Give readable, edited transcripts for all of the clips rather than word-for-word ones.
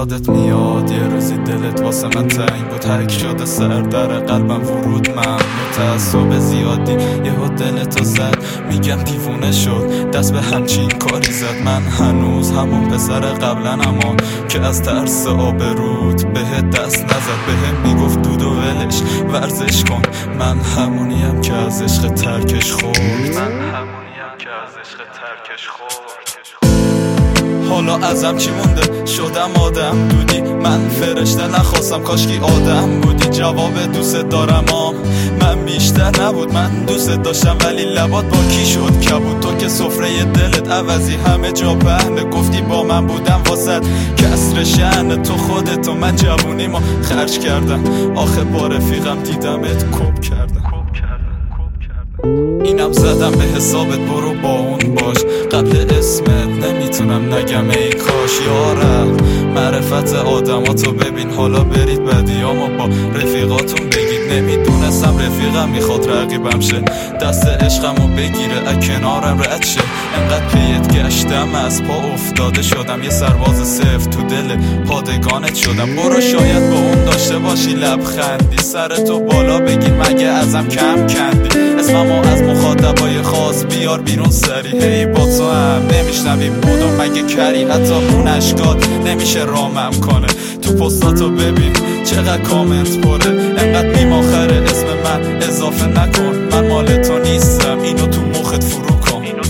یادت میاد یه روزی دلت واسه من تنگ بود، حک شده سر در قلبم ورود، من تعصب زیادی یهو دلتو زد، میگم دیوونه شد دست به همچین کاری زد. من هنوز همون پسر قبلن اما که از ترس آبرود بهت دست نزد، بهم میگفت دود و ولش ورزش کن، من همونیم که از عشق ترکش خورد، حالا ازم چی مونده؟ شدم آدم دودی، من فرشته نخواستم کاشکی آدم بودی. جواب دوست دارم من بیشتر نبود، من دوست داشتم ولی لبات با کی شد کبود. تو که سفره دلت عوضی همه جا پهنه، گفتی با من بودم واسد کسر شأن تو خودت و من جوونی ما خرج کردم، آخه با رفیقم دیدمت کپ کردم. اینم زدم به حسابت برو با اون باش، قبل اسمت نمیتونم نگم ای کاش. یارم معرفت آدماتو ببین، حالا برید بدیامو با رفیقاتون بگید. نمیدونستم رفیقم میخواد رقیبم شه، دست عشقمو بگیره از کنارم رد شه. انقدر پیت گشتم از پا افتاده شدم، یه سرباز صفر تو دل پادگانت شدم. برو شاید با اون داشته باشی لبخندی، سرتو بالا بگیر مگه ازم کم کندی. اسممو از مخاطبای خاص بیار بیرون سری، هی با تو هم نمیشنوی بودم مگه کری، حتی اون اشکات نمیشه رامم کنه. تو پستاتو ببین چقدر کامنت پره، انقدر میماخره اسم من اضافه نکن، من مال تو نیستم اینو تو مخت فرو کن.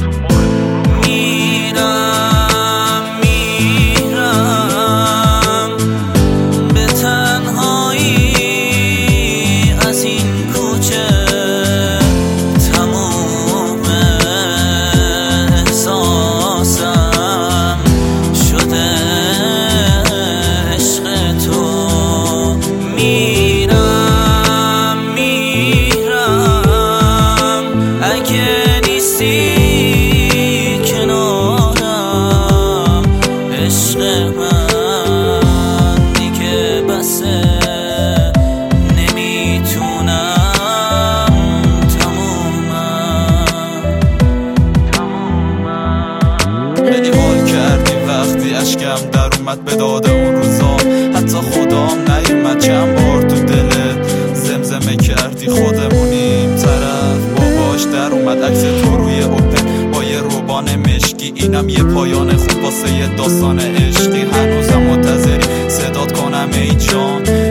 به تنهایی از این کوچه، تموم احساسم شده عشق تو. میرم اگه نیستی کنارم، عشق من دیگه بسه، نمیتونم تمومم. خیلی حال کردی وقتی اشکم در اومد به داده اون روزا، حتی خدام نیومد چند بار تو دلت زمزمه کردی خودمونیم طرف باباش در اومد. عکس تو روی اوپن با یه روبان مشکی، اینم یه پایان خوب واسه یه داستان عشقی. هنوزم منتظری صدات کنم ای جان،